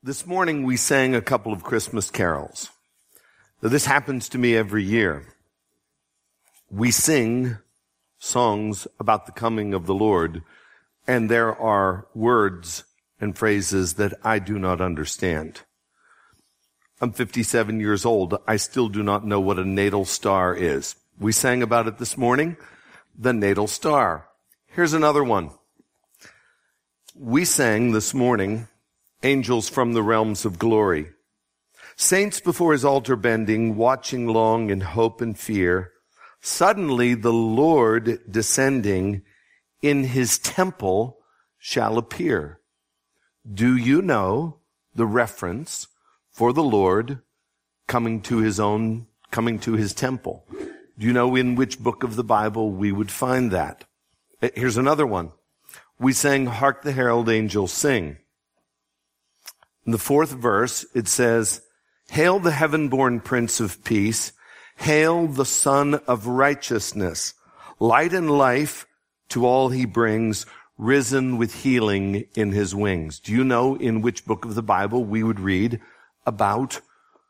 This morning we sang a couple of Christmas carols. Now, this happens to me every year. We sing songs about the coming of the Lord, and there are words and phrases that I do not understand. I'm 57 years old. I still do not know what a natal star is. We sang about it this morning, the natal star. Here's another one. We sang this morning, Angels from the Realms of Glory. Saints before his altar bending, watching long in hope and fear. Suddenly the Lord descending in his temple shall appear. Do you know the reference for the Lord coming to his temple? Do you know in which book of the Bible we would find that? Here's another one. We sang, Hark the Herald Angels Sing. In the fourth verse, it says, Hail the heaven-born Prince of Peace. Hail the Son of Righteousness. Light and life to all he brings, risen with healing in his wings. Do you know in which book of the Bible we would read about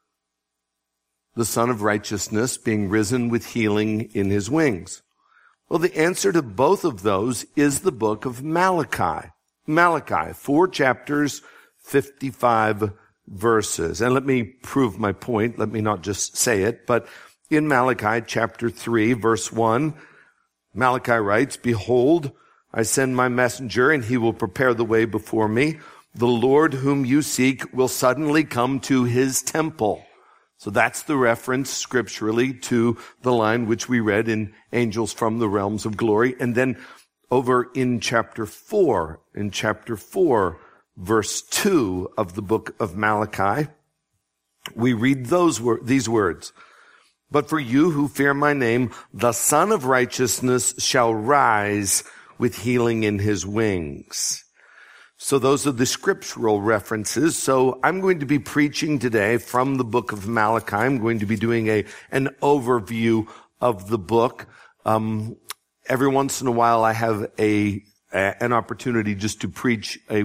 the Son of Righteousness being risen with healing in his wings? Well, the answer to both of those is the book of Malachi. Malachi, 4 chapters, 55 verses. And let me prove my point. Let me not just say it, but in Malachi chapter 3, verse 1, Malachi writes, Behold, I send my messenger, and he will prepare the way before me. The Lord whom you seek will suddenly come to his temple. So that's the reference scripturally to the line which we read in Angels from the Realms of Glory. And then over in chapter 4, verse 2 of the book of Malachi, we read these words. But for you who fear my name, the Son of Righteousness shall rise with healing in his wings. So those are the scriptural references. So I'm going to be preaching today from the book of Malachi. I'm going to be doing an overview of the book. Every once in a while I have an opportunity just to preach a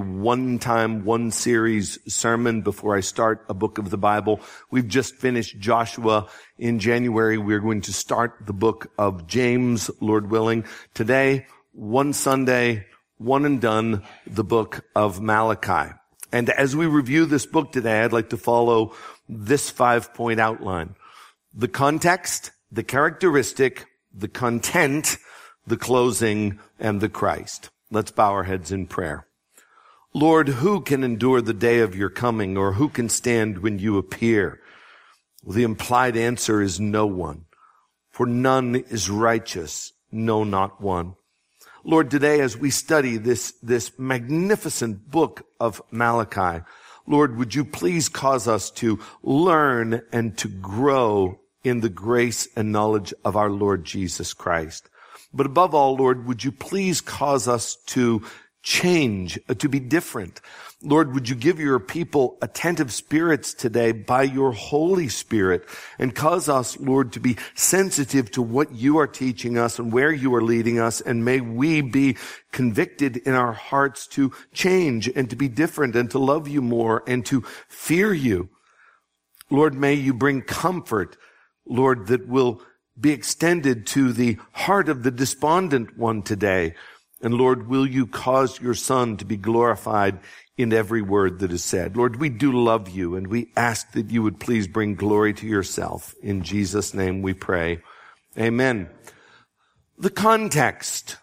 one series sermon before I start a book of the Bible. We've just finished Joshua. In January, we're going to start the book of James, Lord willing. Today, one Sunday, one and done, the book of Malachi. And as we review this book today, I'd like to follow this 5-point outline. The context, the characteristic, the content, the closing, and the Christ. Let's bow our heads in prayer. Lord, who can endure the day of your coming, or who can stand when you appear? Well, the implied answer is no one, for none is righteous, no, not one. Lord, today as we study this magnificent book of Malachi, Lord, would you please cause us to learn and to grow in the grace and knowledge of our Lord Jesus Christ. But above all, Lord, would you please cause us to change, to be different. Lord, would you give your people attentive spirits today by your Holy Spirit, and cause us, Lord, to be sensitive to what you are teaching us and where you are leading us, and may we be convicted in our hearts to change and to be different and to love you more and to fear you. Lord, may you bring comfort, Lord, that will be extended to the heart of the despondent one today. And Lord, will you cause your Son to be glorified in every word that is said? Lord, we do love you, and we ask that you would please bring glory to yourself. In Jesus' name we pray. Amen. The context.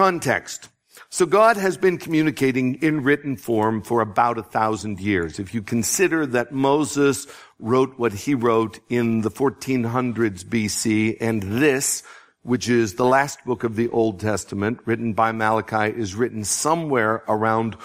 So God has been communicating in written form for about 1,000 years. If you consider that Moses wrote what he wrote in the 1400s BC, and this, which is the last book of the Old Testament, written by Malachi, is written somewhere around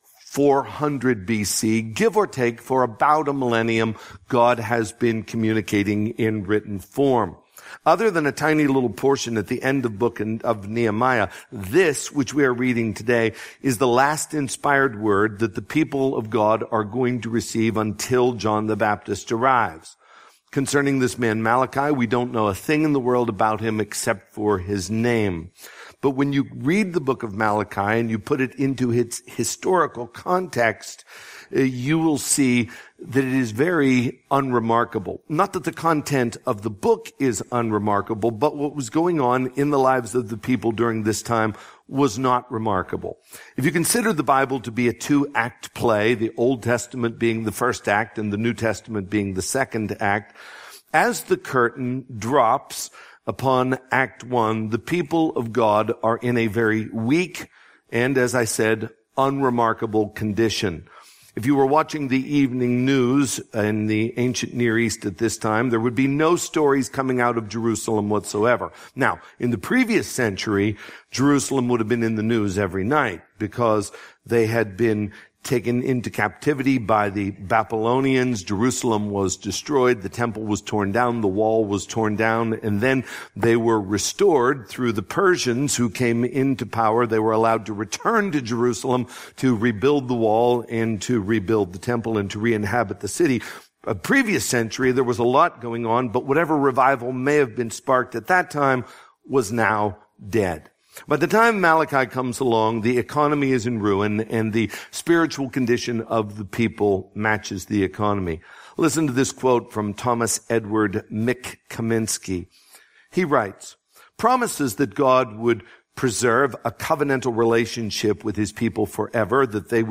400 BC, give or take, for about a millennium, God has been communicating in written form. Other than a tiny little portion at the end of book of Nehemiah, this, which we are reading today, is the last inspired word that the people of God are going to receive until John the Baptist arrives. Concerning this man Malachi, we don't know a thing in the world about him except for his name. But when you read the book of Malachi and you put it into its historical context, you will see that it is very unremarkable. Not that the content of the book is unremarkable, but what was going on in the lives of the people during this time was not remarkable. If you consider the Bible to be a 2-act play, the Old Testament being the first act and the New Testament being the second act, as the curtain drops upon Act 1, the people of God are in a very weak and, as I said, unremarkable condition. If you were watching the evening news in the ancient Near East at this time, there would be no stories coming out of Jerusalem whatsoever. Now, in the previous century, Jerusalem would have been in the news every night because they had been taken into captivity by the Babylonians. Jerusalem was destroyed. The temple was torn down. The wall was torn down. And then they were restored through the Persians who came into power. They were allowed to return to Jerusalem to rebuild the wall and to rebuild the temple and to re-inhabit the city. A previous century, there was a lot going on, but whatever revival may have been sparked at that time was now dead. By the time Malachi comes along, the economy is in ruin and the spiritual condition of the people matches the economy. Listen to this quote from Thomas Edward Mick-Kaminsky. He writes, "Promises that God would preserve a covenantal relationship with his people forever, that they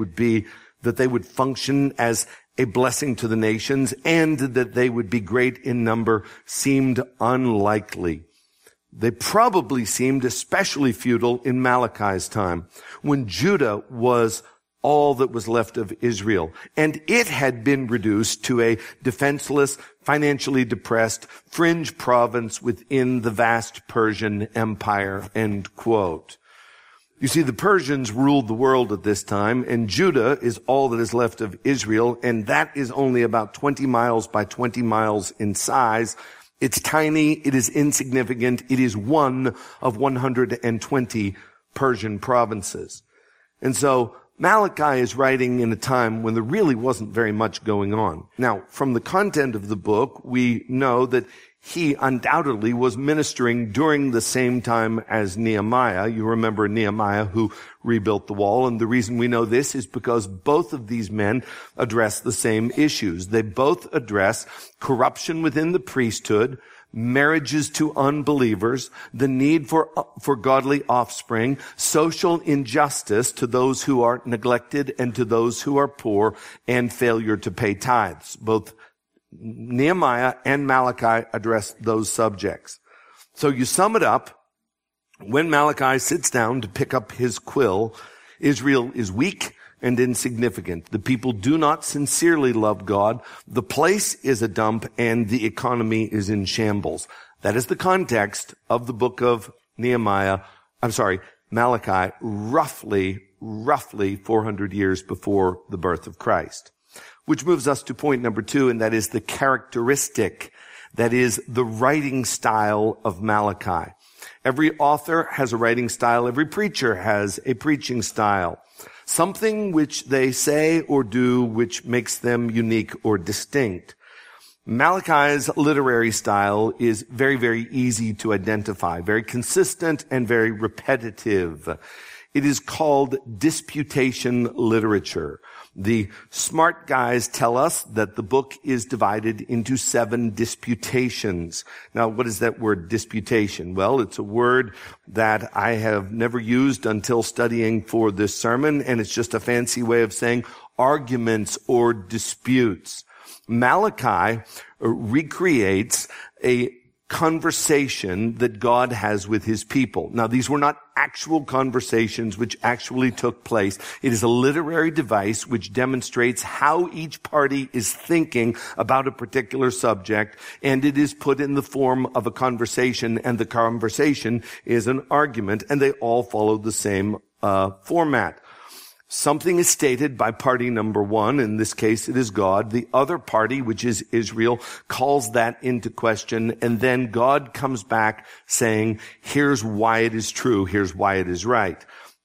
would function as a blessing to the nations, and that they would be great in number seemed unlikely. They probably seemed especially futile in Malachi's time, when Judah was all that was left of Israel, and it had been reduced to a defenseless, financially depressed, fringe province within the vast Persian Empire," end quote. You see, the Persians ruled the world at this time, and Judah is all that is left of Israel, and that is only about 20 miles by 20 miles in size. It's tiny, it is insignificant, it is one of 120 Persian provinces. And so Malachi is writing in a time when there really wasn't very much going on. Now, from the content of the book, we know that he undoubtedly was ministering during the same time as Nehemiah. You remember Nehemiah who rebuilt the wall, and the reason we know this is because both of these men address the same issues. They both address corruption within the priesthood, marriages to unbelievers, the need for godly offspring, social injustice to those who are neglected and to those who are poor, and failure to pay tithes. Both Nehemiah and Malachi address those subjects. So you sum it up, when Malachi sits down to pick up his quill, Israel is weak and insignificant. The people do not sincerely love God. The place is a dump and the economy is in shambles. That is the context of the book of Malachi, roughly 400 years before the birth of Christ. Which moves us to point number 2, and that is the characteristic, that is the writing style of Malachi. Every author has a writing style. Every preacher has a preaching style. Something which they say or do which makes them unique or distinct. Malachi's literary style is very, very easy to identify, very consistent and very repetitive. It is called disputation literature. The smart guys tell us that the book is divided into 7 disputations. Now, what is that word disputation? Well, it's a word that I have never used until studying for this sermon, and it's just a fancy way of saying arguments or disputes. Malachi recreates a conversation that God has with his people. Now, these were not actual conversations which actually took place. It is a literary device which demonstrates how each party is thinking about a particular subject, and it is put in the form of a conversation, and the conversation is an argument, and they all follow the same format. Something is stated by party number 1. In this case, it is God. The other party, which is Israel, calls that into question. And then God comes back saying, here's why it is true. Here's why it is right.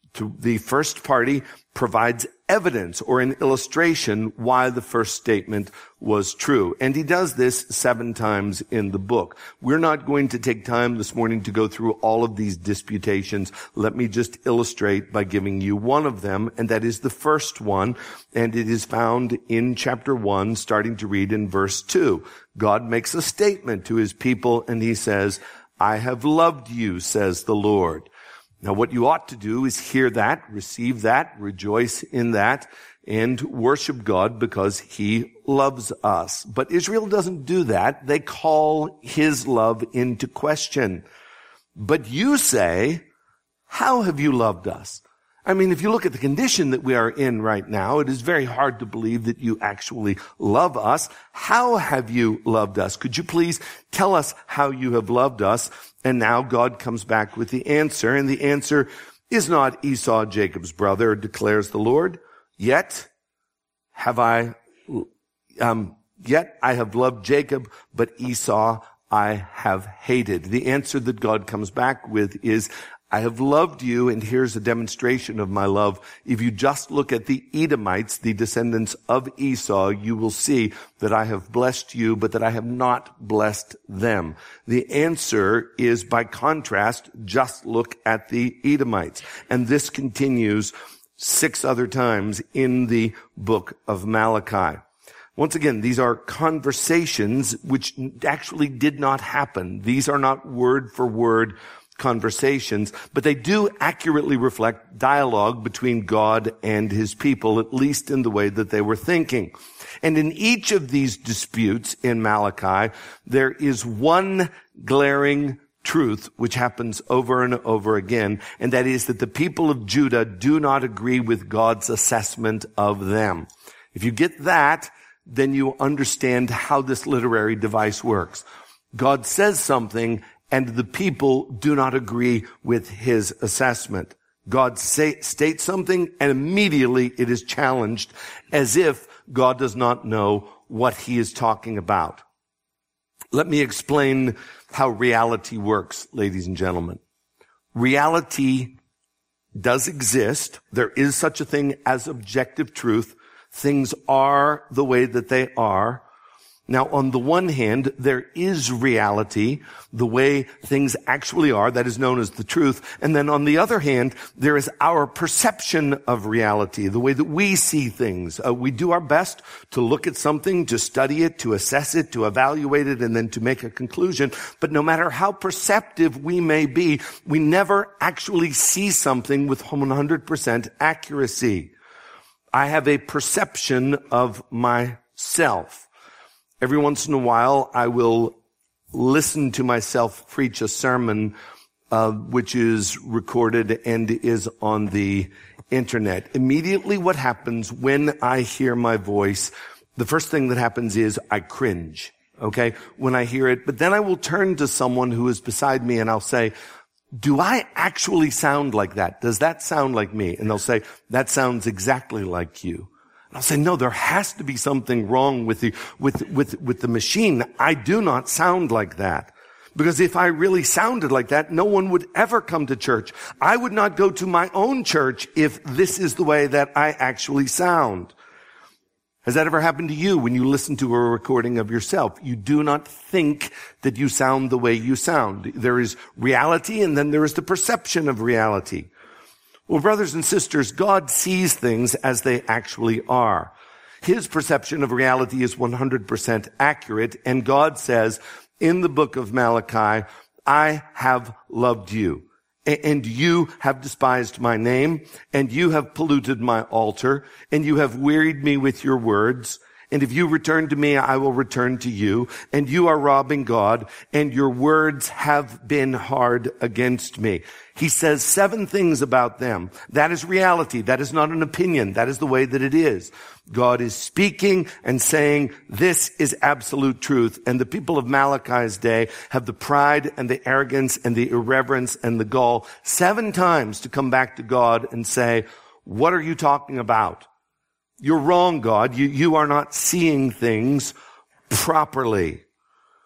The first party provides evidence or an illustration why the first statement was true. And he does this 7 times in the book. We're not going to take time this morning to go through all of these disputations. Let me just illustrate by giving you one of them, and that is the first one, and it is found in chapter 1, starting to read in verse 2. God makes a statement to his people, and he says, I have loved you, says the Lord. Now, what you ought to do is hear that, receive that, rejoice in that, and worship God because he loves us. But Israel doesn't do that. They call his love into question. But you say, how have you loved us? I mean, if you look at the condition that we are in right now, it is very hard to believe that you actually love us. How have you loved us? Could you please tell us how you have loved us? And now God comes back with the answer, and the answer is not Esau, Jacob's brother, declares the Lord. Yet I have loved Jacob, but Esau I have hated. The answer that God comes back with is, I have loved you, and here's a demonstration of my love. If you just look at the Edomites, the descendants of Esau, you will see that I have blessed you, but that I have not blessed them. The answer is, by contrast, just look at the Edomites. And this continues 6 other times in the book of Malachi. Once again, these are conversations which actually did not happen. These are not word for word conversations, but they do accurately reflect dialogue between God and his people, at least in the way that they were thinking. And in each of these disputes in Malachi, there is one glaring truth which happens over and over again, and that is that the people of Judah do not agree with God's assessment of them. If you get that, then you understand how this literary device works. God says something, and the people do not agree with his assessment. God states something, and immediately it is challenged as if God does not know what he is talking about. Let me explain how reality works, ladies and gentlemen. Reality does exist. There is such a thing as objective truth. Things are the way that they are. Now, on the one hand, there is reality, the way things actually are, that is known as the truth. And then on the other hand, there is our perception of reality, the way that we see things. We do our best to look at something, to study it, to assess it, to evaluate it, and then to make a conclusion. But no matter how perceptive we may be, we never actually see something with 100% accuracy. I have a perception of myself. Every once in a while, I will listen to myself preach a sermon, which is recorded and is on the internet. Immediately what happens when I hear my voice, the first thing that happens is I cringe, okay, when I hear it. But then I will turn to someone who is beside me and I'll say, do I actually sound like that? Does that sound like me? And they'll say, that sounds exactly like you. And I'll say, no, there has to be something wrong with the machine. I do not sound like that. Because if I really sounded like that, no one would ever come to church. I would not go to my own church if this is the way that I actually sound. Has that ever happened to you when you listen to a recording of yourself? You do not think that you sound the way you sound. There is reality, and then there is the perception of reality. Well, brothers and sisters, God sees things as they actually are. His perception of reality is 100% accurate, and God says in the book of Malachi, I have loved you, and you have despised my name, and you have polluted my altar, and you have wearied me with your words. And if you return to me, I will return to you. And you are robbing God, and your words have been hard against me. He says 7 things about them. That is reality. That is not an opinion. That is the way that it is. God is speaking and saying, this is absolute truth. And the people of Malachi's day have the pride and the arrogance and the irreverence and the gall 7 times to come back to God and say, what are you talking about? You're wrong, God. You are not seeing things properly.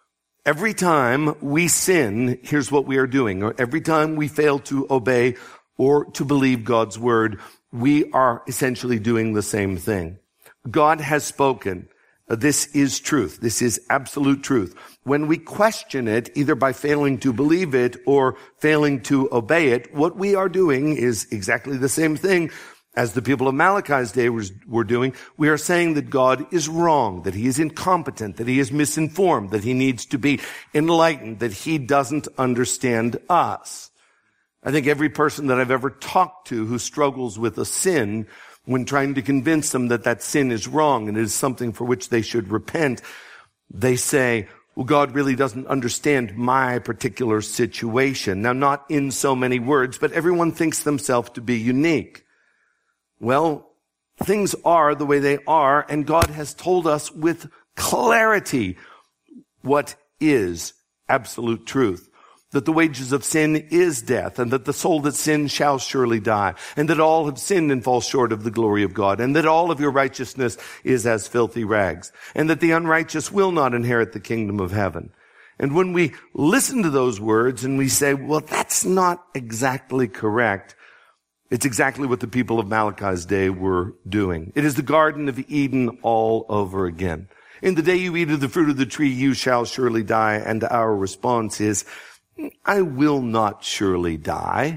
Every time we sin, here's what we are doing. Or every time we fail to obey or to believe God's word, we are essentially doing the same thing. God has spoken. This is truth. This is absolute truth. When we question it, either by failing to believe it or failing to obey it, what we are doing is exactly the same thing as the people of Malachi's day were doing. We are saying that God is wrong, that he is incompetent, that he is misinformed, that he needs to be enlightened, that he doesn't understand us. I think every person that I've ever talked to who struggles with a sin, when trying to convince them that that sin is wrong and it is something for which they should repent, they say, well, God really doesn't understand my particular situation. Now, not in so many words, but everyone thinks themselves to be unique. Well, things are the way they are, and God has told us with clarity what is absolute truth. That the wages of sin is death, and that the soul that sins shall surely die, and that all have sinned and fall short of the glory of God, and that all of your righteousness is as filthy rags, and that the unrighteous will not inherit the kingdom of heaven. And when we listen to those words and we say, well, that's not exactly correct, it's exactly what the people of Malachi's day were doing. It is the Garden of Eden all over again. In the day you eat of the fruit of the tree, you shall surely die. And our response is, I will not surely die.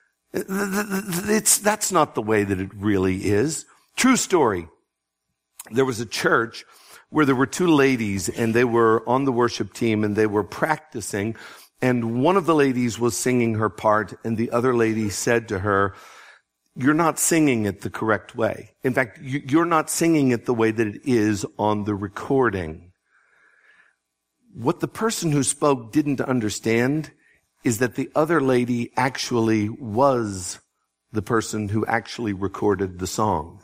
That's not the way that it really is. True story. There was a church where there were two ladies, and they were on the worship team, and they were practicing. And one of the ladies was singing her part, and the other lady said to her, you're not singing it the correct way. In fact, you're not singing it the way that it is on the recording. What the person who spoke didn't understand is that the other lady actually was the person who actually recorded the song.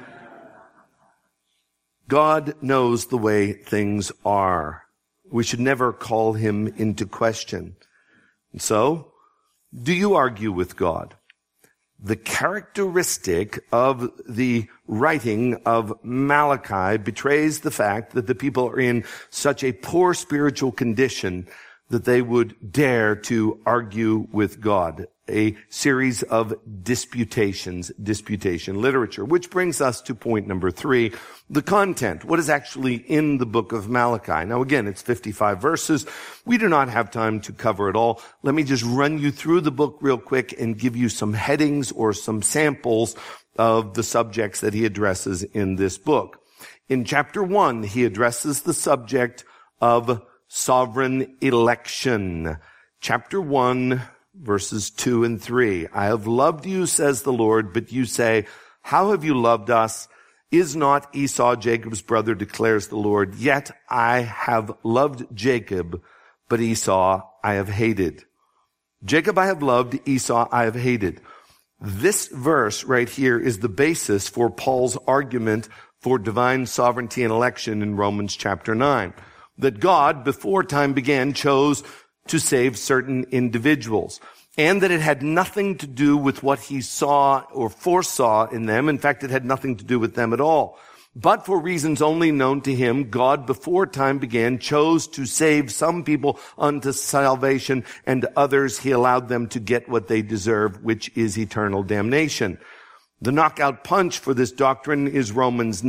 God knows the way things are. We should never call him into question. And so, do you argue with God? The characteristic of the writing of Malachi betrays the fact that the people are in such a poor spiritual condition that they would dare to argue with God. A series of disputation literature, which brings us to point number 3, the content. What is actually in the book of Malachi? Now again, it's 55 verses. We do not have time to cover it all. Let me just run you through the book real quick and give you some headings or some samples of the subjects that he addresses in this book. In chapter 1, he addresses the subject of sovereign election. Chapter 1, verses 2 and 3. I have loved you, says the Lord, but you say, how have you loved us? Is not Esau Jacob's brother, declares the Lord? Yet I have loved Jacob, but Esau I have hated. Jacob I have loved, Esau I have hated. This verse right here is the basis for Paul's argument for divine sovereignty and election in Romans chapter 9. That God, before time began, chose to save certain individuals, and that it had nothing to do with what he saw or foresaw in them. In fact, it had nothing to do with them at all. But for reasons only known to him, God, before time began, chose to save some people unto salvation, and others he allowed them to get what they deserve, which is eternal damnation. The knockout punch for this doctrine is Romans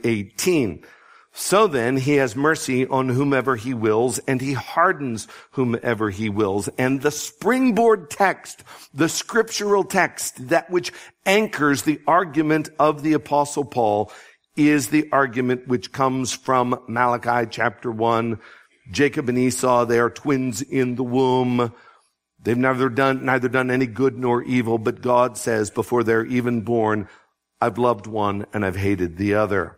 9:18. So then, he has mercy on whomever he wills, and he hardens whomever he wills. And the springboard text, the scriptural text, that which anchors the argument of the Apostle Paul, is the argument which comes from Malachi chapter 1. Jacob and Esau, they are twins in the womb. They've neither done any good nor evil, but God says before they're even born, I've loved one and I've hated the other.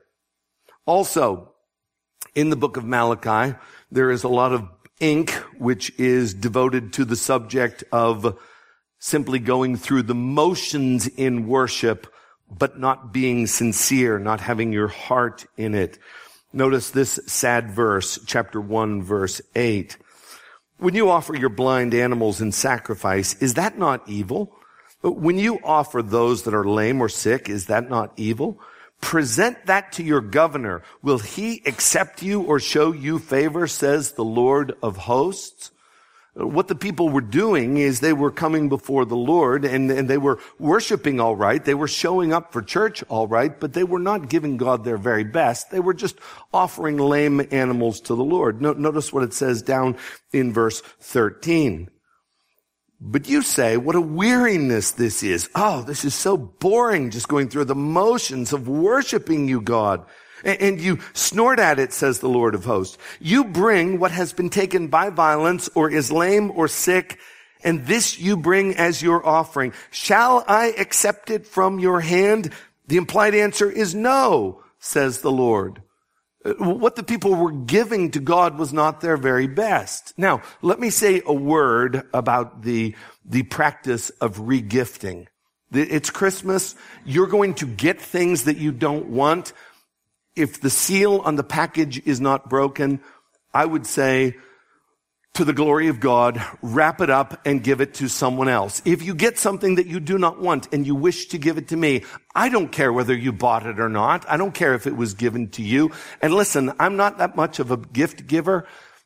Also, in the book of Malachi, there is a lot of ink which is devoted to the subject of simply going through the motions in worship, but not being sincere, not having your heart in it. Notice this sad verse, chapter 1, verse 8. When you offer your blind animals in sacrifice, is that not evil? When you offer those that are lame or sick, is that not evil? Present that to your governor. Will he accept you or show you favor, says the Lord of hosts? What the people were doing is they were coming before the Lord and they were worshiping all right. They were showing up for church all right, but they were not giving God their very best. They were just offering lame animals to the Lord. Notice what it says down in verse 13. But you say, what a weariness this is. Oh, this is so boring, just going through the motions of worshiping you, God. And you snort at it, says the Lord of hosts. You bring what has been taken by violence or is lame or sick, and this you bring as your offering. Shall I accept it from your hand? The implied answer is no, says the Lord. What the people were giving to God was not their very best. Now, let me say a word about the practice of regifting. It's Christmas. You're going to get things that you don't want. If the seal on the package is not broken, I would say, to the glory of God, wrap it up and give it to someone else. If you get something that you do not want and you wish to give it to me, I don't care whether you bought it or not. I don't care if it was given to you. And listen, I'm not that much of a gift giver,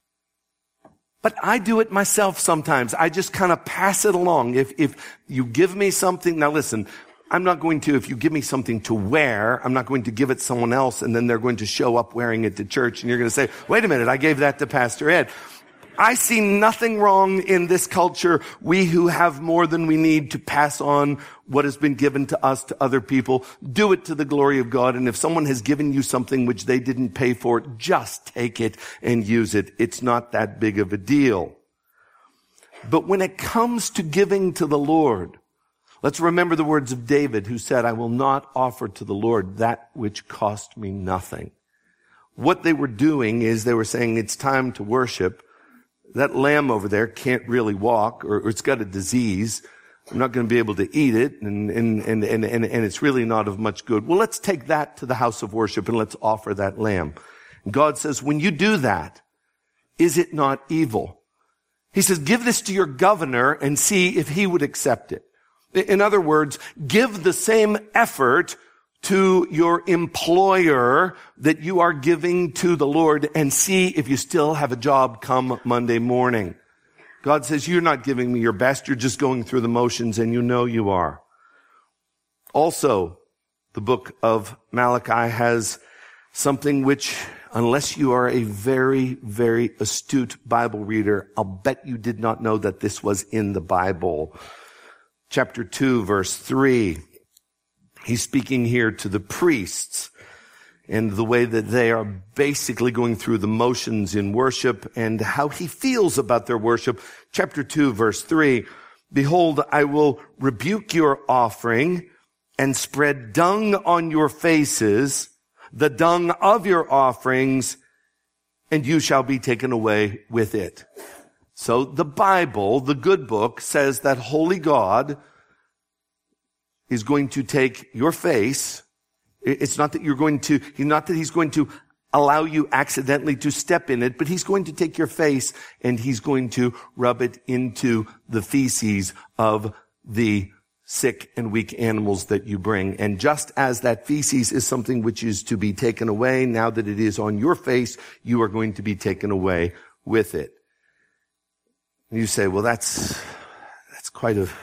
but I do it myself sometimes. I just kind of pass it along. If you give me something, now listen, I'm not going to, if you give me something to wear, I'm not going to give it someone else and then they're going to show up wearing it to church and you're going to say, wait a minute, I gave that to Pastor Ed. I see nothing wrong in this culture. We who have more than we need to pass on what has been given to us to other people, do it to the glory of God. And if someone has given you something which they didn't pay for, just take it and use it. It's not that big of a deal. But when it comes to giving to the Lord, let's remember the words of David, who said, I will not offer to the Lord that which cost me nothing. What they were doing is they were saying, it's time to worship. That lamb over there can't really walk, or it's got a disease. I'm not going to be able to eat it, and it's really not of much good. Well, let's take that to the house of worship and let's offer that lamb. And God says, when you do that, is it not evil? He says, give this to your governor and see if he would accept it. In other words, give the same effort to your employer that you are giving to the Lord and see if you still have a job come Monday morning. God says, you're not giving me your best. You're just going through the motions and you know you are. Also, the book of Malachi has something which, unless you are a very, very astute Bible reader, I'll bet you did not know that this was in the Bible. Chapter 2, verse 3. He's speaking here to the priests and the way that they are basically going through the motions in worship and how he feels about their worship. Chapter 2, verse 3. Behold, I will rebuke your offering and spread dung on your faces, the dung of your offerings, and you shall be taken away with it. So the Bible, the good book, says that holy God is going to take your face. It's not that he's going to allow you accidentally to step in it, but he's going to take your face and he's going to rub it into the feces of the sick and weak animals that you bring. And just as that feces is something which is to be taken away, now that it is on your face, you are going to be taken away with it. And you say, well, that's quite a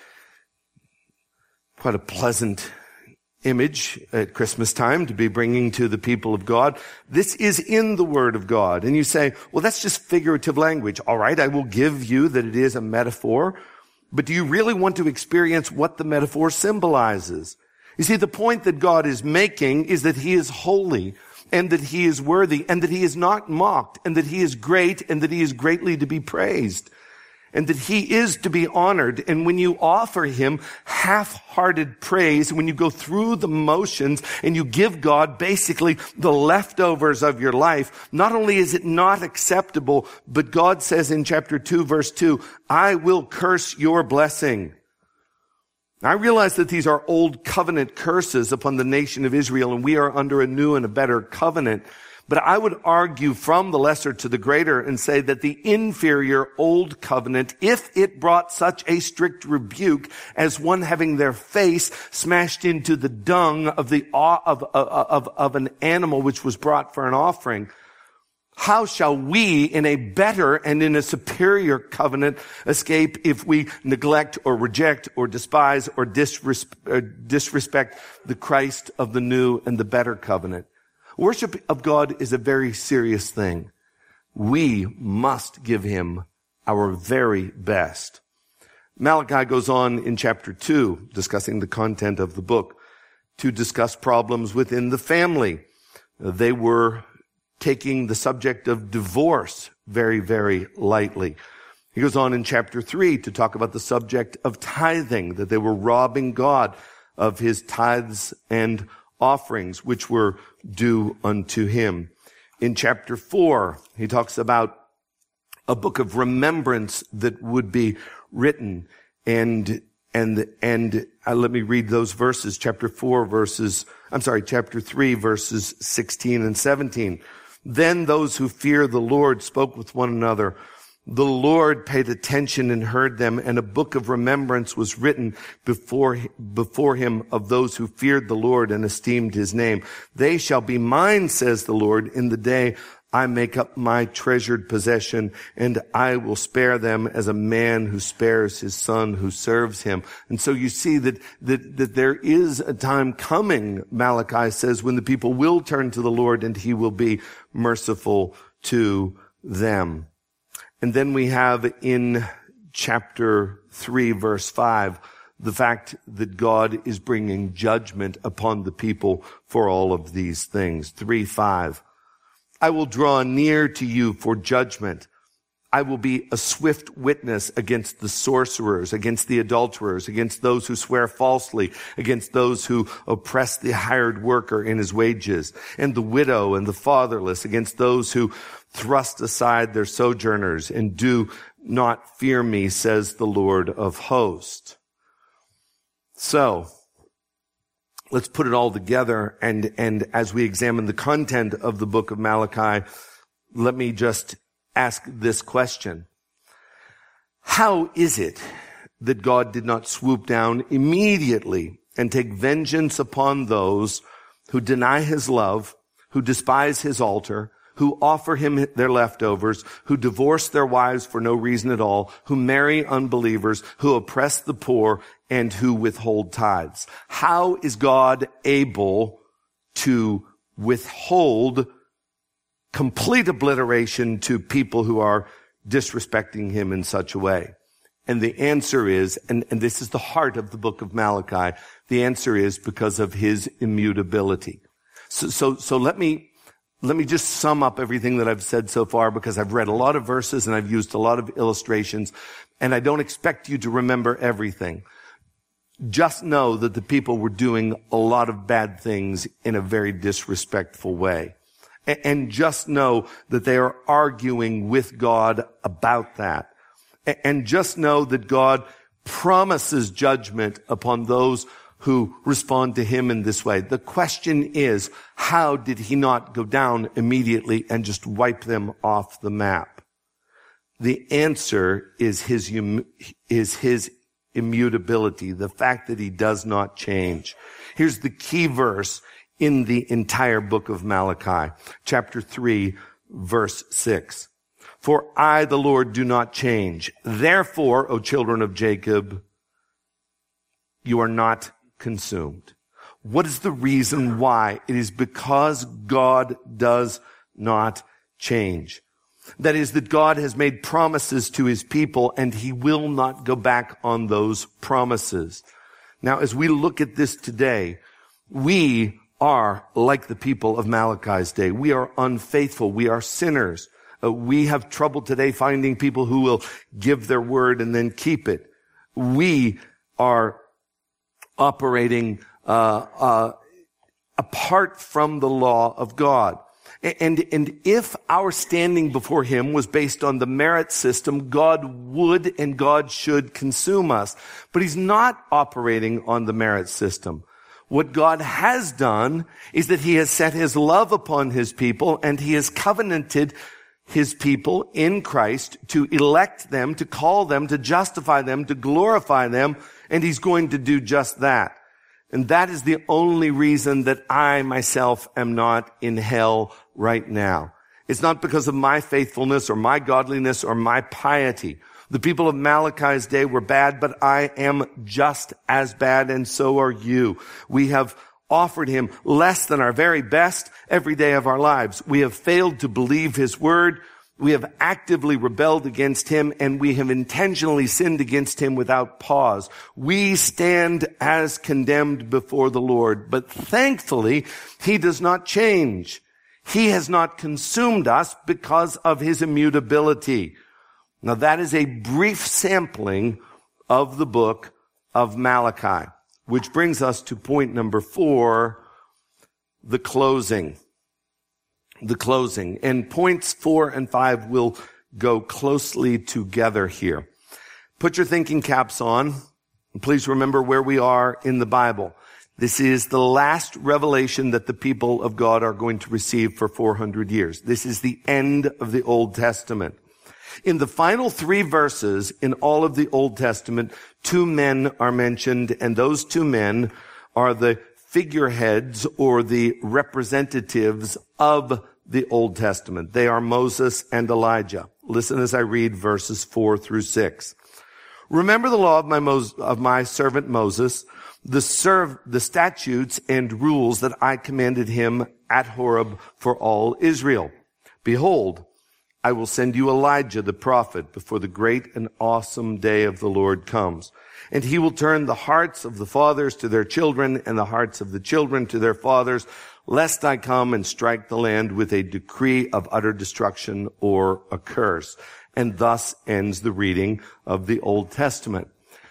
pleasant image at Christmas time to be bringing to the people of God. This is in the Word of God. And you say, well, that's just figurative language. All right, I will give you that it is a metaphor. But do you really want to experience what the metaphor symbolizes? You see, the point that God is making is that he is holy and that he is worthy and that he is not mocked and that he is great and that he is greatly to be praised. And that he is to be honored. And when you offer him half-hearted praise, when you go through the motions and you give God basically the leftovers of your life, not only is it not acceptable, but God says in chapter 2, verse 2, I will curse your blessing. I realize that these are old covenant curses upon the nation of Israel, and we are under a new and a better covenant. But I would argue from the lesser to the greater and say that the inferior old covenant, if it brought such a strict rebuke as one having their face smashed into the dung of an animal which was brought for an offering, How shall we, in a better and in a superior covenant, escape if we neglect or reject or despise or disrespect the Christ of the new and the better covenant? Worship of God is a very serious thing. We must give him our very best. Malachi goes on in chapter 2, discussing the content of the book, to discuss problems within the family. They were taking the subject of divorce very, very lightly. He goes on in chapter 3 to talk about the subject of tithing, that they were robbing God of his tithes and offerings, which were due unto him. In chapter 4, he talks about a book of remembrance that would be written, and let me read those verses. Chapter 3, verses 16 and 17. Then those who fear the Lord spoke with one another. The Lord paid attention and heard them, and a book of remembrance was written before him of those who feared the Lord and esteemed his name. They shall be mine, says the Lord, in the day I make up my treasured possession, and I will spare them as a man who spares his son who serves him. And so you see that there is a time coming, Malachi says, when the people will turn to the Lord and he will be merciful to them. And then we have in chapter 3, verse 5, the fact that God is bringing judgment upon the people for all of these things. 3:5. I will draw near to you for judgment. I will be a swift witness against the sorcerers, against the adulterers, against those who swear falsely, against those who oppress the hired worker in his wages, and the widow and the fatherless, against those who thrust aside their sojourners and do not fear me, says the Lord of hosts. So, let's put it all together, and as we examine the content of the book of Malachi, let me just ask this question. How is it that God did not swoop down immediately and take vengeance upon those who deny his love, who despise his altar, who offer him their leftovers, who divorce their wives for no reason at all, who marry unbelievers, who oppress the poor, and who withhold tithes? How is God able to withhold complete obliteration to people who are disrespecting him in such a way? And the answer is, and this is the heart of the book of Malachi, the answer is because of his immutability. So let me just sum up everything that I've said so far, because I've read a lot of verses and I've used a lot of illustrations, and I don't expect you to remember everything. Just know that the people were doing a lot of bad things in a very disrespectful way. And just know that they are arguing with God about that. And just know that God promises judgment upon those who respond to him in this way. The question is, how did he not go down immediately and just wipe them off the map? The answer is his immutability, the fact that he does not change. Here's the key verse in the entire book of Malachi, chapter 3, verse 6. For I, the Lord, do not change. Therefore, O children of Jacob, you are not consumed. What is the reason why? It is because God does not change. That is, that God has made promises to his people, and he will not go back on those promises. Now, as we look at this today, we are like the people of Malachi's day. We are unfaithful. We are sinners. We have trouble today finding people who will give their word and then keep it. We are operating apart from the law of God. And if our standing before him was based on the merit system, God would and God should consume us. But he's not operating on the merit system. What God has done is that he has set his love upon his people, and he has covenanted his people in Christ to elect them, to call them, to justify them, to glorify them, and he's going to do just that. And that is the only reason that I myself am not in hell right now. It's not because of my faithfulness or my godliness or my piety. The people of Malachi's day were bad, but I am just as bad, and so are you. We have offered him less than our very best every day of our lives. We have failed to believe his word. We have actively rebelled against him, and we have intentionally sinned against him without pause. We stand as condemned before the Lord, but thankfully, he does not change. He has not consumed us because of his immutability. Now, that is a brief sampling of the book of Malachi, which brings us to point number 4, the closing. The closing. And points 4 and 5 will go closely together here. Put your thinking caps on, and please remember where we are in the Bible. This is the last revelation that the people of God are going to receive for 400 years. This is the end of the Old Testament. In the final 3 verses in all of the Old Testament, 2 men are mentioned, and those 2 men are the figureheads or the representatives of the Old Testament. They are Moses and Elijah. Listen as I read verses 4 through 6. Remember the law of my servant Moses, the statutes and rules that I commanded him at Horeb for all Israel. Behold, I will send you Elijah the prophet before the great and awesome day of the Lord comes. And he will turn the hearts of the fathers to their children and the hearts of the children to their fathers, lest I come and strike the land with a decree of utter destruction or a curse. And thus ends the reading of the Old Testament.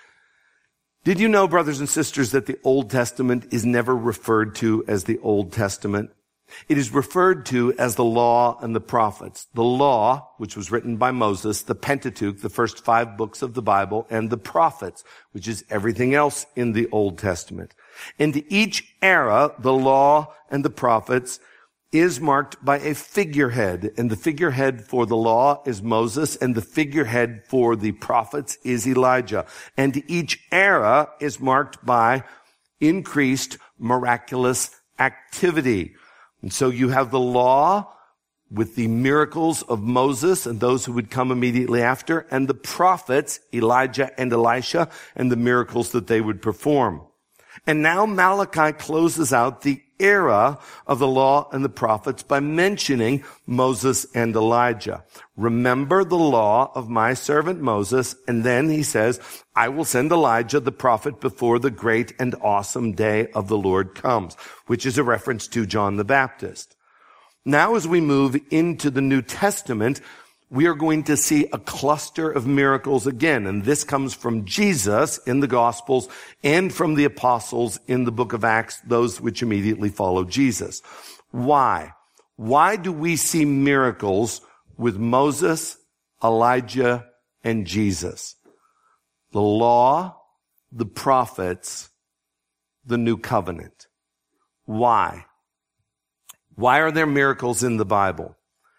Did you know, brothers and sisters, that the Old Testament is never referred to as the Old Testament? It is referred to as the law and the prophets. The law, which was written by Moses, the Pentateuch, the first 5 books of the Bible, and the prophets, which is everything else in the Old Testament. In each era, the law and the prophets is marked by a figurehead, and the figurehead for the law is Moses, and the figurehead for the prophets is Elijah. And each era is marked by increased miraculous activity. And so you have the law with the miracles of Moses and those who would come immediately after, and the prophets, Elijah and Elisha, and the miracles that they would perform. And now Malachi closes out the era of the law and the prophets by mentioning Moses and Elijah. Remember the law of my servant Moses, and then he says, I will send Elijah the prophet before the great and awesome day of the Lord comes, which is a reference to John the Baptist. Now as we move into the New Testament, we are going to see a cluster of miracles again. And this comes from Jesus in the Gospels and from the apostles in the book of Acts, those which immediately follow Jesus. Why? Why do we see miracles with Moses, Elijah, and Jesus? The law, the prophets, the new covenant. Why? Why are there miracles in the Bible?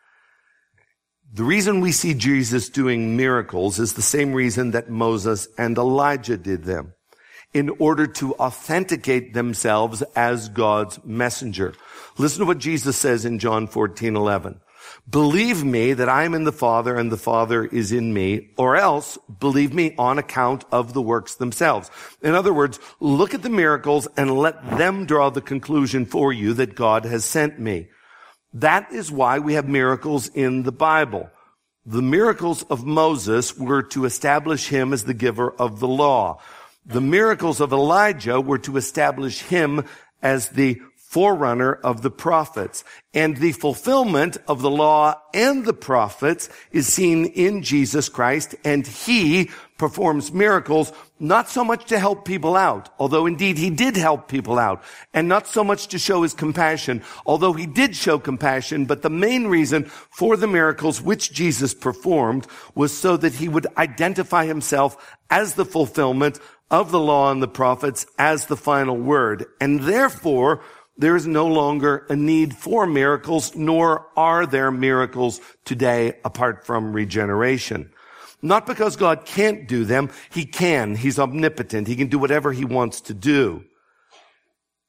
The reason we see Jesus doing miracles is the same reason that Moses and Elijah did them, in order to authenticate themselves as God's messenger. Listen to what Jesus says in John 14:11. Believe me that I am in the Father and the Father is in me, or else believe me on account of the works themselves. In other words, look at the miracles and let them draw the conclusion for you that God has sent me. That is why we have miracles in the Bible. The miracles of Moses were to establish him as the giver of the law. The miracles of Elijah were to establish him as the forerunner of the prophets. And the fulfillment of the law and the prophets is seen in Jesus Christ, and he performs miracles not so much to help people out, although indeed he did help people out, and not so much to show his compassion, although he did show compassion, but the main reason for the miracles which Jesus performed was so that he would identify himself as the fulfillment of the law and the prophets, as the final word. And therefore, there is no longer a need for miracles, nor are there miracles today apart from regeneration. Not because God can't do them. He can. He's omnipotent. He can do whatever he wants to do.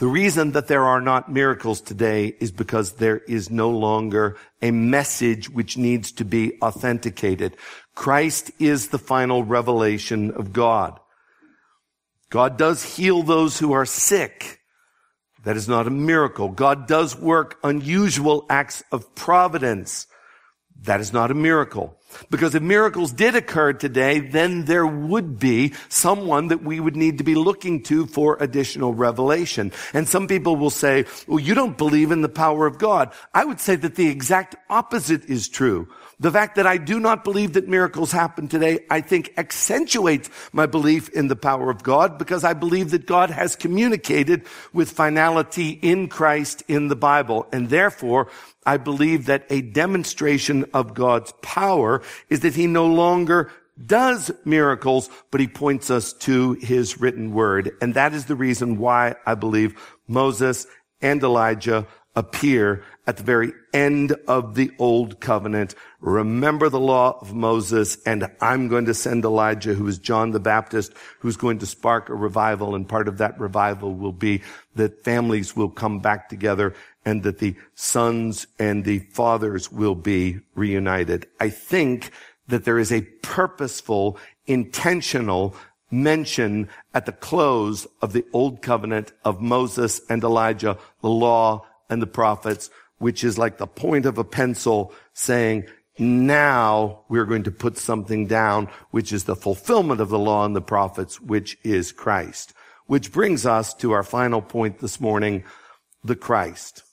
The reason that there are not miracles today is because there is no longer a message which needs to be authenticated. Christ is the final revelation of God. God does heal those who are sick. That is not a miracle. God does work unusual acts of providence. That is not a miracle. Because if miracles did occur today, then there would be someone that we would need to be looking to for additional revelation. And some people will say, well, you don't believe in the power of God. I would say that the exact opposite is true. The fact that I do not believe that miracles happen today, I think accentuates my belief in the power of God, because I believe that God has communicated with finality in Christ in the Bible. And therefore, I believe that a demonstration of God's power is that he no longer does miracles, but he points us to his written word. And that is the reason why I believe Moses and Elijah appear at the very end of the old covenant. Remember the law of Moses, and I'm going to send Elijah, who is John the Baptist, who's going to spark a revival. And part of that revival will be that families will come back together and that the sons and the fathers will be reunited. I think that there is a purposeful, intentional mention at the close of the old covenant of Moses and Elijah, the law and the prophets, which is like the point of a pencil saying, now we're going to put something down, which is the fulfillment of the law and the prophets, which is Christ. Which brings us to our final point this morning, the Christ.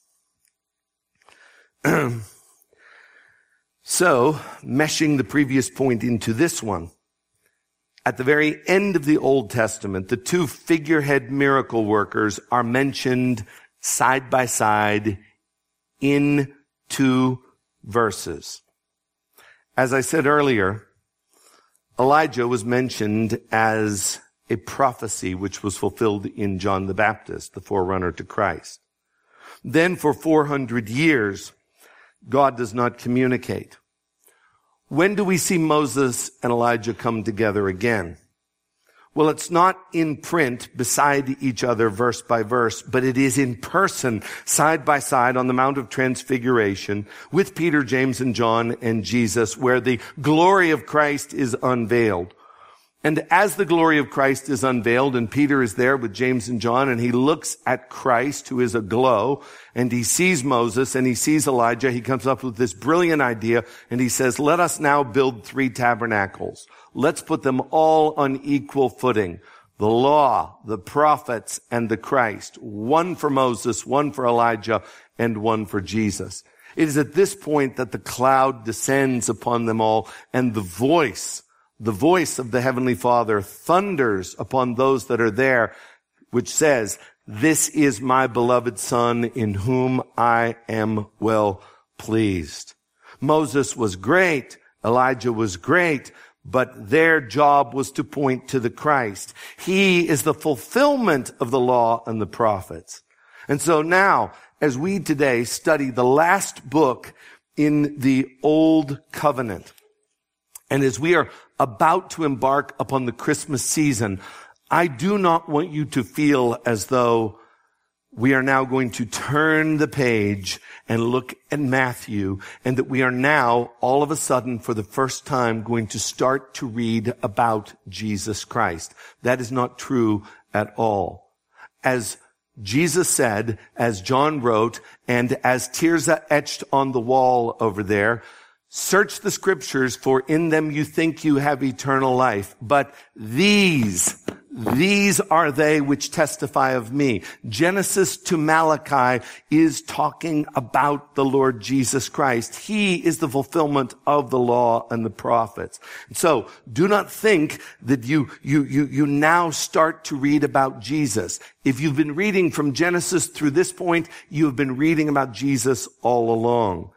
So, meshing the previous point into this one, at the very end of the Old Testament, the two figurehead miracle workers are mentioned side by side in 2 verses. As I said earlier, Elijah was mentioned as a prophecy which was fulfilled in John the Baptist, the forerunner to Christ. Then for 400 years, God does not communicate. When do we see Moses and Elijah come together again? Well, it's not in print beside each other verse by verse, but it is in person, side by side on the Mount of Transfiguration with Peter, James, and John and Jesus, where the glory of Christ is unveiled. And as the glory of Christ is unveiled, and Peter is there with James and John, and he looks at Christ, who is aglow, and he sees Moses, and he sees Elijah, he comes up with this brilliant idea, and he says, let us now build 3 tabernacles. Let's put them all on equal footing. The law, the prophets, and the Christ. One for Moses, one for Elijah, and one for Jesus. It is at this point that the cloud descends upon them all, and the voice of the Heavenly Father thunders upon those that are there, which says, this is my beloved Son in whom I am well pleased. Moses was great. Elijah was great. But their job was to point to the Christ. He is the fulfillment of the law and the prophets. And so now, as we today study the last book in the Old Covenant, and as we are about to embark upon the Christmas season, I do not want you to feel as though we are now going to turn the page and look at Matthew, and that we are now, all of a sudden, for the first time, going to start to read about Jesus Christ. That is not true at all. As Jesus said, as John wrote, and as Tirzah etched on the wall over there, search the scriptures, for in them you think you have eternal life. But these are they which testify of me. Genesis to Malachi is talking about the Lord Jesus Christ. He is the fulfillment of the law and the prophets. So do not think that you now start to read about Jesus. If you've been reading from Genesis through this point, you have been reading about Jesus all along.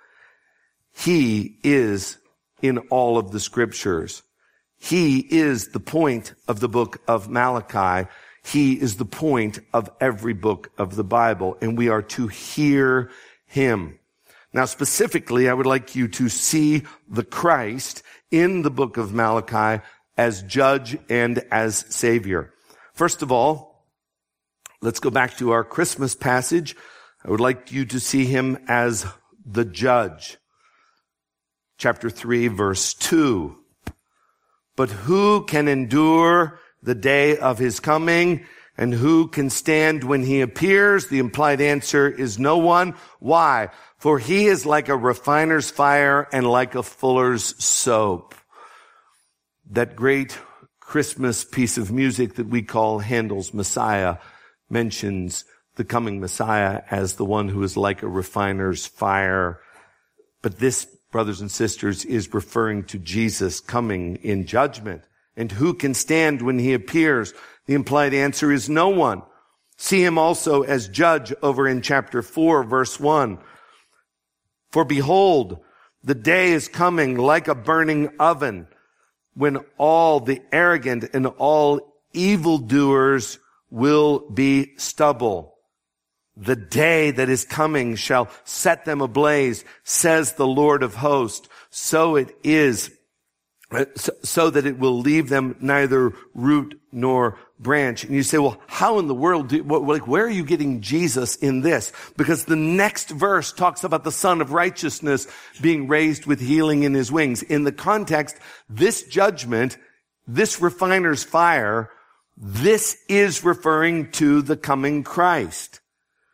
He is in all of the scriptures. He is the point of the book of Malachi. He is the point of every book of the Bible, and we are to hear him. Now, specifically, I would like you to see the Christ in the book of Malachi as judge and as savior. First of all, Let's go back to our Christmas passage. I would like you to see him as the judge. Chapter 3, verse 2. But who can endure the day of his coming? And who can stand when he appears? The implied answer is no one. Why? For he is like a refiner's fire and like a fuller's soap. That great Christmas piece of music that we call Handel's Messiah mentions the coming Messiah as the one who is like a refiner's fire. But this, brothers and sisters, is referring to Jesus coming in judgment. And who can stand when he appears? The implied answer is no one. See him also as judge over in chapter 4, verse 1. For behold, the day is coming like a burning oven, when all the arrogant and all evildoers will be stubble. The day that is coming shall set them ablaze, says the Lord of hosts. So it is, so that it will leave them neither root nor branch. And you say, well, how in the world where are you getting Jesus in this? Because the next verse talks about the Son of Righteousness being raised with healing in his wings. In the context, this judgment, this refiner's fire, this is referring to the coming Christ.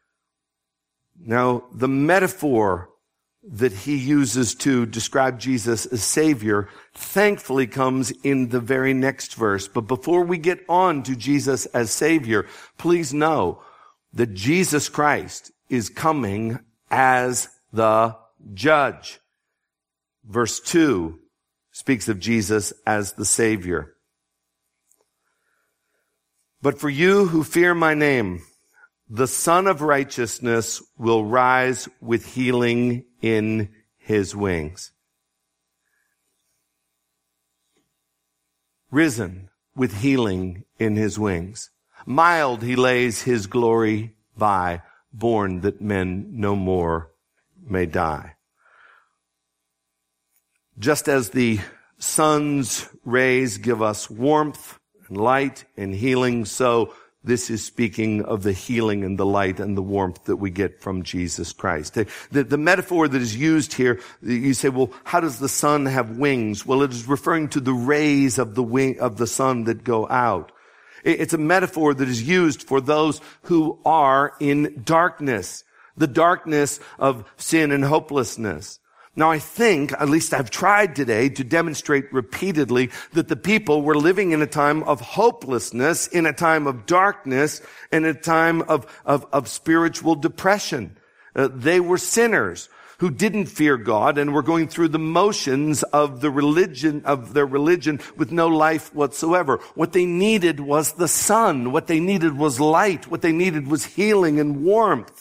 Now, the metaphor that he uses to describe Jesus as Savior thankfully comes in the very next verse. But before we get on to Jesus as Savior, please know that Jesus Christ is coming as the judge. Verse 2 speaks of Jesus as the Savior. But for you who fear my name, the Son of Righteousness will rise with healing in his wings. Risen with healing in his wings. Mild he lays his glory by, born that men no more may die. Just as the sun's rays give us warmth and light and healing, so this is speaking of the healing and the light and the warmth that we get from Jesus Christ. The metaphor that is used here, you say, well, how does the sun have wings? Well, it is referring to the rays of the wing of the sun that go out. It's a metaphor that is used for those who are in darkness, the darkness of sin and hopelessness. Now, I think, at least I've tried today to demonstrate repeatedly that the people were living in a time of hopelessness, in a time of darkness, in a time of spiritual depression. They were sinners who didn't fear God and were going through the motions of their religion with no life whatsoever. What they needed was the sun. What they needed was light. What they needed was healing and warmth.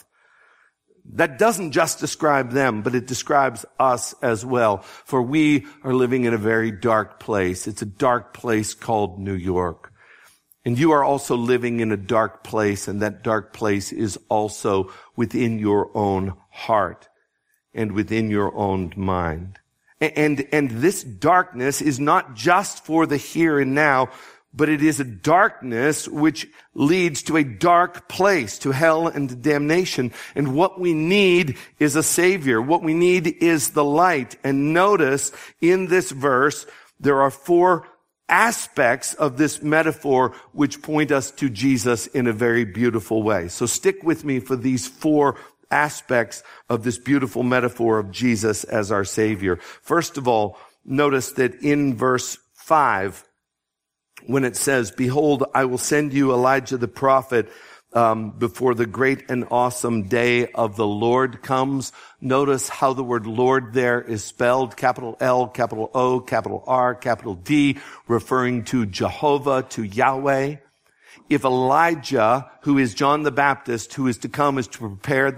That doesn't just describe them, but it describes us as well. For we are living in a very dark place. It's a dark place called New York. And you are also living in a dark place, and that dark place is also within your own heart and within your own mind. And this darkness is not just for the here and now, but it is a darkness which leads to a dark place, to hell and to damnation. And what we need is a Savior. What we need is the light. And notice in this verse, there are 4 aspects of this metaphor which point us to Jesus in a very beautiful way. So stick with me for these 4 aspects of this beautiful metaphor of Jesus as our Savior. First of all, notice that in verse 5, when it says, behold, I will send you Elijah the prophet before the great and awesome day of the Lord comes. Notice how the word Lord there is spelled, capital L, capital O, capital R, capital D, referring to Jehovah, to Yahweh. If Elijah, who is John the Baptist, who is to come, is to prepare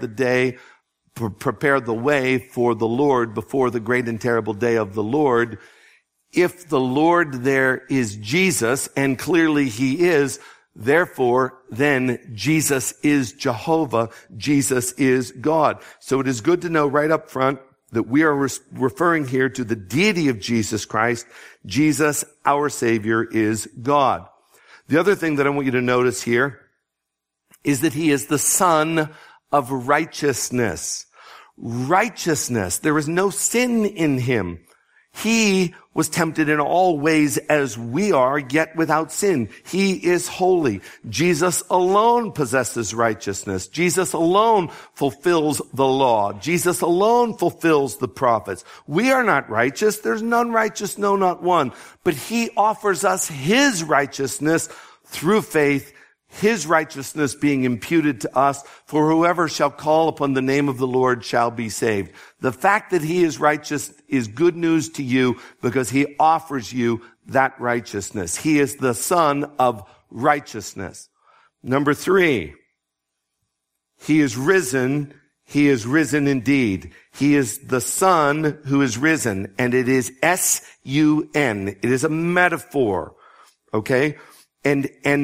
the way for the Lord before the great and terrible day of the Lord, if the Lord there is Jesus, and clearly he is, therefore, then Jesus is Jehovah, Jesus is God. So it is good to know right up front that we are referring here to the deity of Jesus Christ. Jesus, our Savior, is God. The other thing that I want you to notice here is that he is the Son of righteousness. Righteousness. There is no sin in him. He was tempted in all ways as we are, yet without sin. He is holy. Jesus alone possesses righteousness. Jesus alone fulfills the law. Jesus alone fulfills the prophets. We are not righteous. There's none righteous, no, not one. But he offers us his righteousness through faith, his righteousness being imputed to us, for whoever shall call upon the name of the Lord shall be saved. The fact that he is righteous is good news to you because he offers you that righteousness. He is the Son of righteousness. Number 3, he is risen. He is risen indeed. He is the Son who is risen, and it is S-U-N. It is a metaphor. Okay? And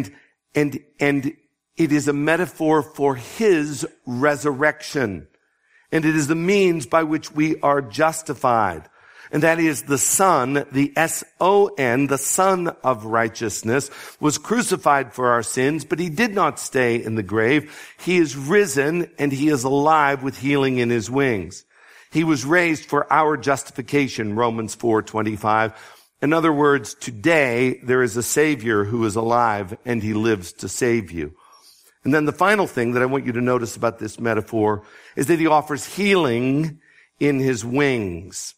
it is a metaphor for his resurrection. And it is the means by which we are justified. And that is the Son, the S-O-N, the Son of righteousness, was crucified for our sins, but he did not stay in the grave. He is risen and he is alive with healing in his wings. He was raised for our justification, Romans 4:25. In other words, today there is a Savior who is alive and he lives to save you. And then the final thing that I want you to notice about this metaphor is that he offers healing in his wings.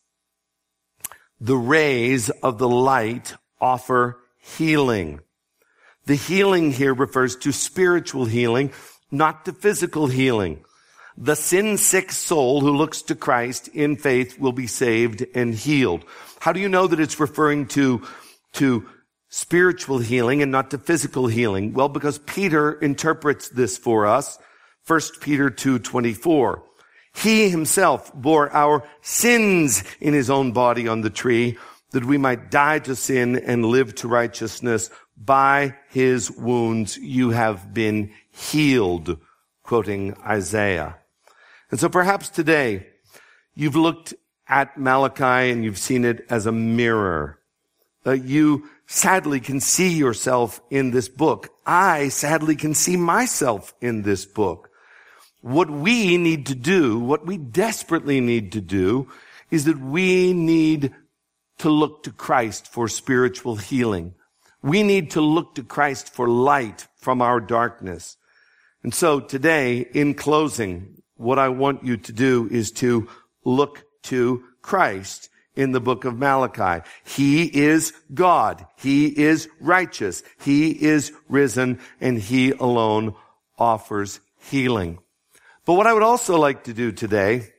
The rays of the light offer healing. The healing here refers to spiritual healing, not to physical healing. The sin-sick soul who looks to Christ in faith will be saved and healed. How do you know that it's referring to spiritual healing and not to physical healing? Well, because Peter interprets this for us. 1 Peter 2:24. He himself bore our sins in his own body on the tree, that we might die to sin and live to righteousness. By his wounds you have been healed, quoting Isaiah. And so perhaps today you've looked at Malachi and you've seen it as a mirror. You sadly can see yourself in this book. I sadly can see myself in this book. What we need to do, what we desperately need to do, is that we need to look to Christ for spiritual healing. We need to look to Christ for light from our darkness. And so today, in closing, what I want you to do is to look to Christ in the book of Malachi. He is God. He is righteous. He is risen, and he alone offers healing. But what I would also like to do today,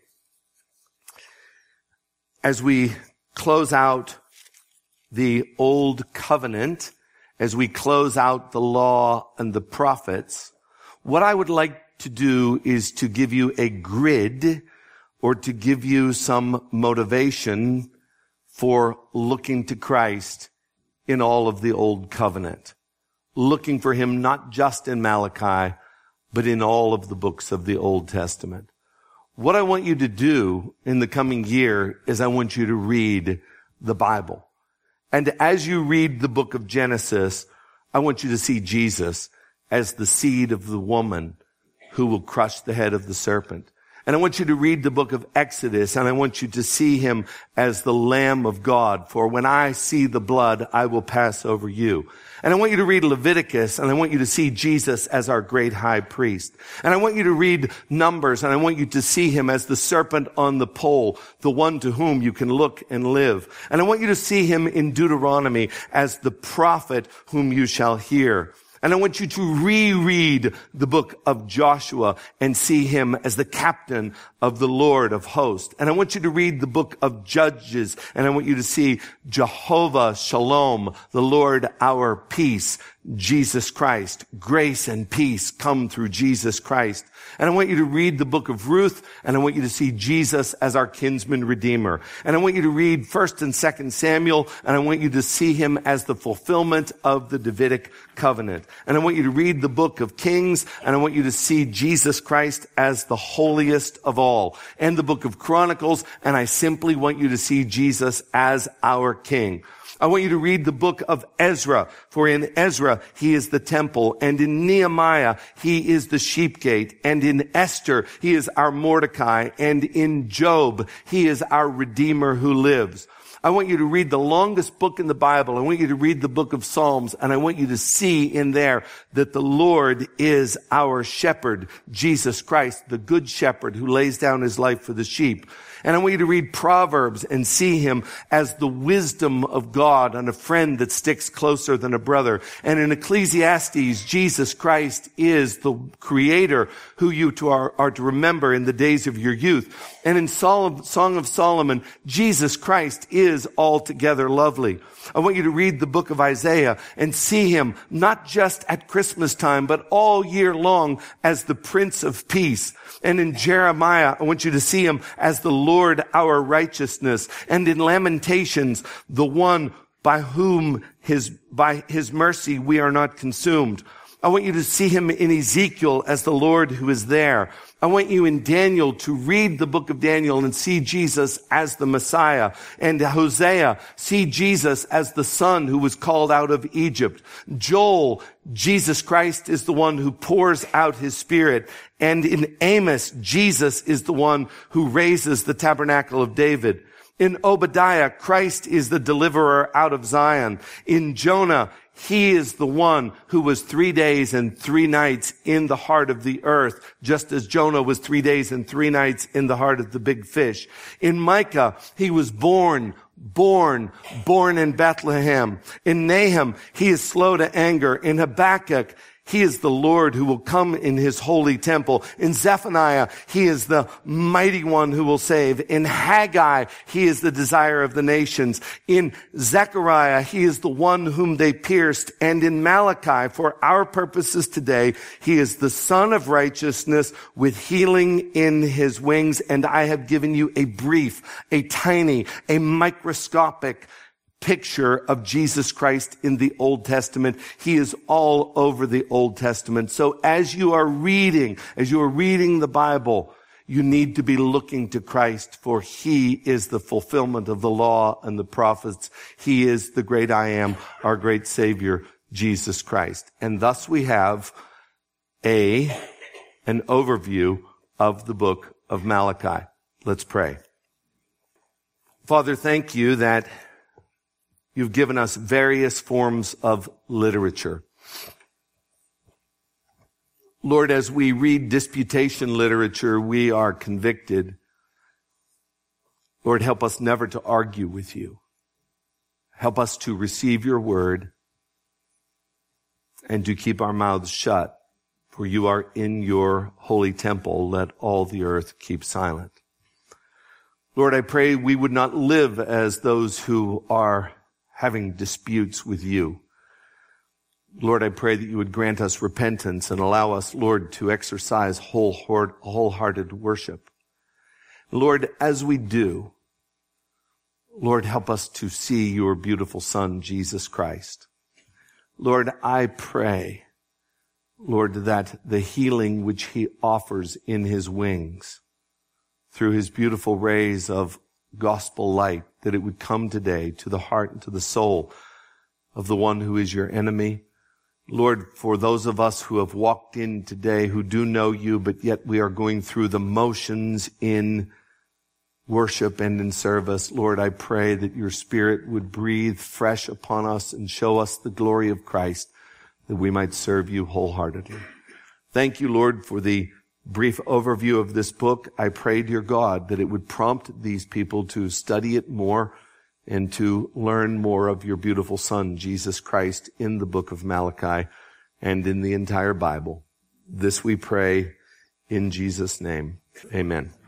as we close out the Old Covenant, as we close out the law and the prophets, what I would like to do is to give you a grid or to give you some motivation for looking to Christ in all of the Old Covenant. Looking for him not just in Malachi, but in all of the books of the Old Testament. What I want you to do in the coming year is I want you to read the Bible. And as you read the book of Genesis, I want you to see Jesus as the seed of the woman who will crush the head of the serpent. And I want you to read the book of Exodus, and I want you to see him as the Lamb of God. For when I see the blood, I will pass over you. And I want you to read Leviticus, and I want you to see Jesus as our great high priest. And I want you to read Numbers, and I want you to see him as the serpent on the pole, the one to whom you can look and live. And I want you to see him in Deuteronomy as the prophet whom you shall hear. And I want you to reread the book of Joshua and see him as the captain of the Lord of hosts. And I want you to read the book of Judges, and I want you to see Jehovah Shalom, the Lord our peace, Jesus Christ. Grace and peace come through Jesus Christ. And I want you to read the book of Ruth, and I want you to see Jesus as our kinsman redeemer. And I want you to read 1 and 2 Samuel, and I want you to see him as the fulfillment of the Davidic covenant. And I want you to read the book of Kings, and I want you to see Jesus Christ as the holiest of all. And the book of Chronicles, and I simply want you to see Jesus as our King. I want you to read the book of Ezra, for in Ezra, he is the temple, and in Nehemiah, he is the sheep gate, and in Esther, he is our Mordecai, and in Job, he is our Redeemer who lives. I want you to read the longest book in the Bible. I want you to read the book of Psalms, and I want you to see in there that the Lord is our shepherd, Jesus Christ, the good shepherd who lays down his life for the sheep. And I want you to read Proverbs and see him as the wisdom of God and a friend that sticks closer than a brother. And in Ecclesiastes, Jesus Christ is the creator who you are to remember in the days of your youth. And in Song of Solomon, Jesus Christ is altogether lovely. I want you to read the book of Isaiah and see him not just at Christmas time, but all year long as the Prince of Peace. And in Jeremiah, I want you to see him as the Lord our righteousness. And in Lamentations, the one by his mercy we are not consumed. I want you to see him in Ezekiel as the Lord who is there. I want you in Daniel to read the book of Daniel and see Jesus as the Messiah. And Hosea, see Jesus as the Son who was called out of Egypt. Joel, Jesus Christ is the one who pours out his Spirit. And in Amos, Jesus is the one who raises the tabernacle of David. In Obadiah, Christ is the deliverer out of Zion. In Jonah, he is the one who was 3 days and 3 nights in the heart of the earth, just as Jonah was 3 days and 3 nights in the heart of the big fish. In Micah, he was born in Bethlehem. In Nahum, he is slow to anger. In Habakkuk, he is the Lord who will come in his holy temple. In Zephaniah, he is the mighty one who will save. In Haggai, he is the desire of the nations. In Zechariah, he is the one whom they pierced. And in Malachi, for our purposes today, he is the Son of righteousness with healing in his wings. And I have given you a brief, a tiny, a microscopic picture of Jesus Christ in the Old Testament. He is all over the Old Testament. So as you are reading the Bible, you need to be looking to Christ, for he is the fulfillment of the law and the prophets. He is the great I am, our great Savior, Jesus Christ. And thus we have an overview of the book of Malachi. Let's pray. Father, thank you that you've given us various forms of literature. Lord, as we read disputation literature, we are convicted. Lord, help us never to argue with you. Help us to receive your word and to keep our mouths shut, for you are in your holy temple. Let all the earth keep silent. Lord, I pray we would not live as those who are having disputes with you. Lord, I pray that you would grant us repentance and allow us, Lord, to exercise wholehearted worship. Lord, as we do, Lord, help us to see your beautiful Son, Jesus Christ. Lord, I pray, Lord, that the healing which he offers in his wings, through his beautiful rays of gospel light, that it would come today to the heart and to the soul of the one who is your enemy. Lord, for those of us who have walked in today who do know you, but yet we are going through the motions in worship and in service, Lord, I pray that your Spirit would breathe fresh upon us and show us the glory of Christ, that we might serve you wholeheartedly. Thank you, Lord, for the brief overview of this book. I pray, dear God, that it would prompt these people to study it more and to learn more of your beautiful Son, Jesus Christ, in the book of Malachi and in the entire Bible. This we pray in Jesus' name. Amen.